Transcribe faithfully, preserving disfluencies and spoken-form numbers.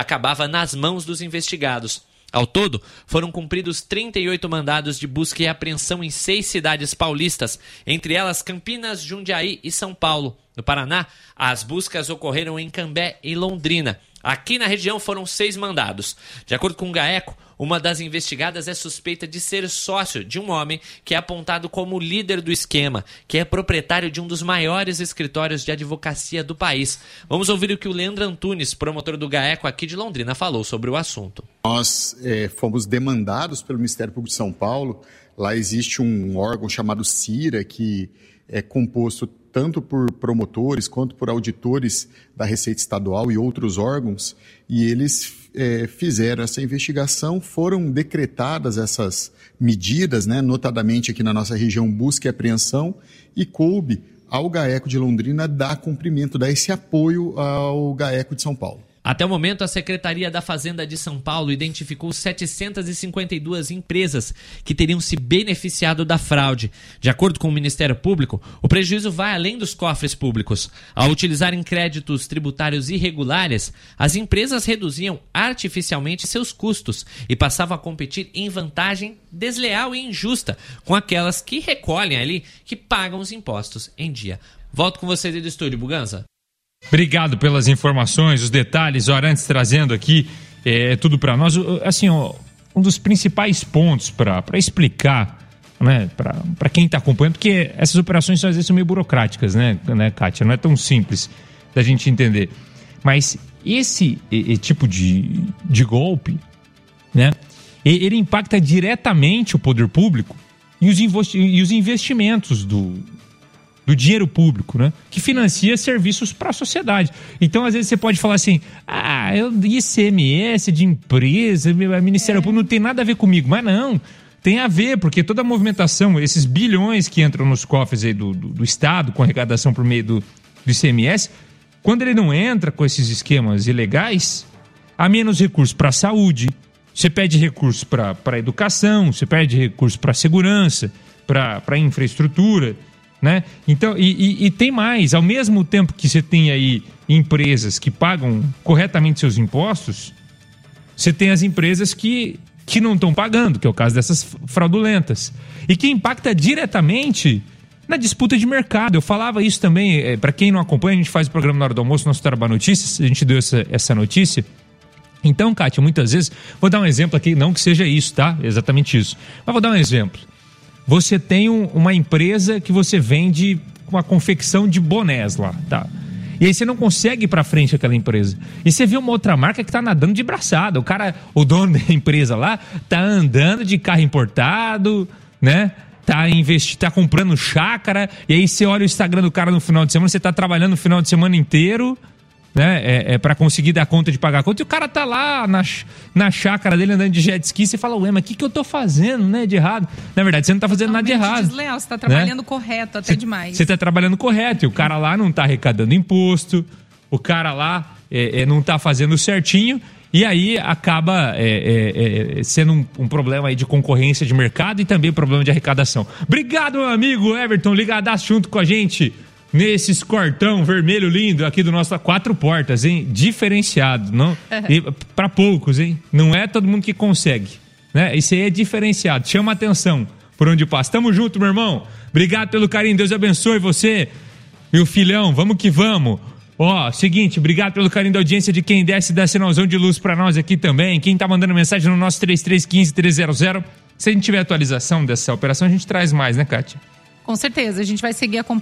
acabava nas mãos dos investigados. Ao todo, foram cumpridos trinta e oito mandados de busca e apreensão em seis cidades paulistas, entre elas Campinas, Jundiaí e São Paulo. No Paraná, as buscas ocorreram em Cambé e Londrina. Aqui na região foram seis mandados. De acordo com o GAECO, uma das investigadas é suspeita de ser sócio de um homem que é apontado como líder do esquema, que é proprietário de um dos maiores escritórios de advocacia do país. Vamos ouvir o que o Leandro Antunes, promotor do GAECO aqui de Londrina, falou sobre o assunto. Nós é, fomos demandados pelo Ministério Público de São Paulo. Lá existe um órgão chamado CIRA, que é composto tanto por promotores quanto por auditores da Receita Estadual e outros órgãos, e eles é, fizeram essa investigação, foram decretadas essas medidas, né, notadamente aqui na nossa região, busca e apreensão, e coube ao GAECO de Londrina dar cumprimento, dar esse apoio ao GAECO de São Paulo. Até o momento, a Secretaria da Fazenda de São Paulo identificou setecentas e cinquenta e duas empresas que teriam se beneficiado da fraude. De acordo com o Ministério Público, o prejuízo vai além dos cofres públicos. Ao utilizarem créditos tributários irregulares, as empresas reduziam artificialmente seus custos e passavam a competir em vantagem desleal e injusta com aquelas que recolhem ali, que pagam os impostos em dia. Volto com vocês aí do estúdio, Buganza. Obrigado pelas informações, os detalhes, o Arantes trazendo aqui é, tudo para nós. Assim, ó, um dos principais pontos para explicar, né, para quem está acompanhando, porque essas operações às vezes são meio burocráticas, né, né, Kátia? Não é tão simples da gente entender. Mas esse e, e, tipo de, de golpe, né, ele impacta diretamente o poder público e os, investi- e os investimentos do... do dinheiro público, né? Que financia serviços para a sociedade. Então, às vezes, você pode falar assim, ah, eu, I C M S de empresa, Ministério é. Público, não tem nada a ver comigo. Mas não, tem a ver, porque toda a movimentação, esses bilhões que entram nos cofres aí do, do, do Estado, com arrecadação por meio do, do I C M S, quando ele não entra com esses esquemas ilegais, há menos recursos para a saúde, você pede recursos para a educação, você pede recursos para a segurança, para a infraestrutura, né? Então, e, e, e tem mais, ao mesmo tempo que você tem aí empresas que pagam corretamente seus impostos, você tem as empresas que, que não estão pagando, que é o caso dessas fraudulentas, e que impacta diretamente na disputa de mercado. Eu falava isso também, é, para quem não acompanha, a gente faz o programa na hora do almoço, nosso Tarabá Notícias, a gente deu essa, essa notícia. Então, Kátia, muitas vezes, vou dar um exemplo aqui, não que seja isso, tá? Exatamente isso, mas vou dar um exemplo. Você tem um, uma empresa que você vende uma confecção de bonés lá, tá? E aí você não consegue ir pra frente aquela empresa. E você vê uma outra marca que tá nadando de braçada. O cara, o dono da empresa lá, tá andando de carro importado, né? Tá, investi- tá comprando chácara. E aí você olha o Instagram do cara no final de semana, você tá trabalhando no final de semana inteiro, né? É, é para conseguir dar conta de pagar a conta. E o cara tá lá na, na chácara dele andando de jet ski. Você fala, ué, mas o que, que eu tô fazendo, né, de errado? Na verdade, você não tá fazendo nada de errado. Desleal, você tá trabalhando, né, correto, até cê, demais. Você tá trabalhando correto. E o cara lá não tá arrecadando imposto. O cara lá é, é, não tá fazendo certinho. E aí acaba é, é, é, sendo um, um problema aí de concorrência de mercado e também um problema de arrecadação. Obrigado, meu amigo Everton, ligadaço junto com a gente nesses cortão vermelho lindo aqui do nosso quatro portas, hein? Diferenciado, não? E para poucos, hein? Não é todo mundo que consegue, né? Isso aí é diferenciado, chama atenção por onde passa. Tamo junto, meu irmão. Obrigado pelo carinho, Deus abençoe você, meu filhão. Vamos que vamos. Ó, seguinte, obrigado pelo carinho da audiência de quem desce e dá sinalzão de luz pra nós aqui também. Quem tá mandando mensagem no nosso três três um cinco, três zero zero. Se a gente tiver atualização dessa operação, a gente traz mais, né, Kátia? Com certeza, a gente vai seguir acompanhando.